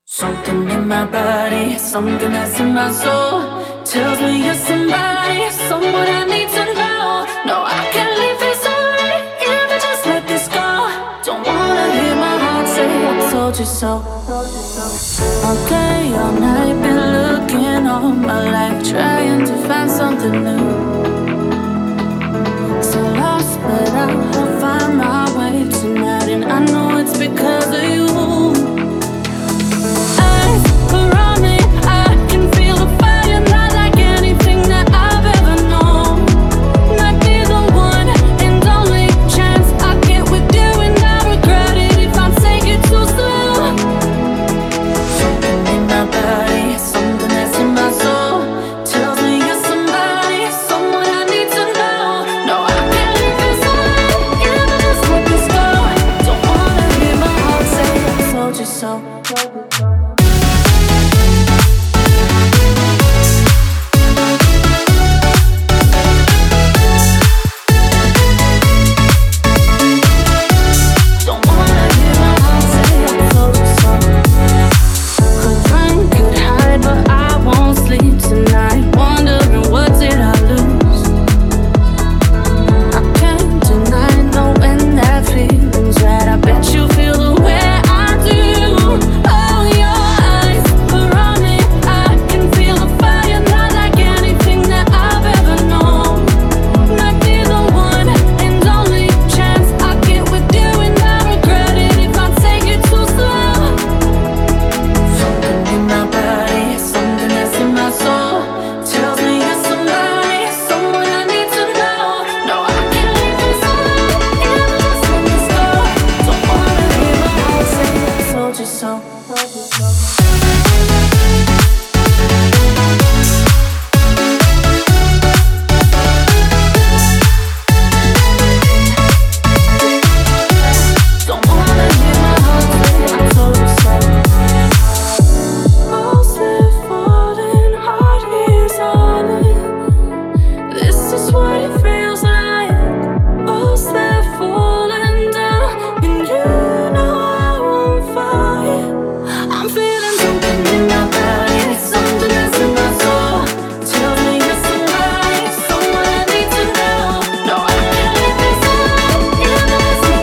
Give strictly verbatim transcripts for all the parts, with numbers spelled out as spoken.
Something in my body, something that's in my soul tells me you're somebody, someone I need to know. No, I can't leave this already if I just let this go. Don't wanna hear my heart say I told you so. Okay, all night been looking all my life, trying to find something new. So lost, but I'll find my way tonight, and I know it's because of you.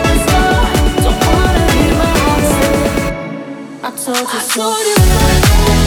I told you so.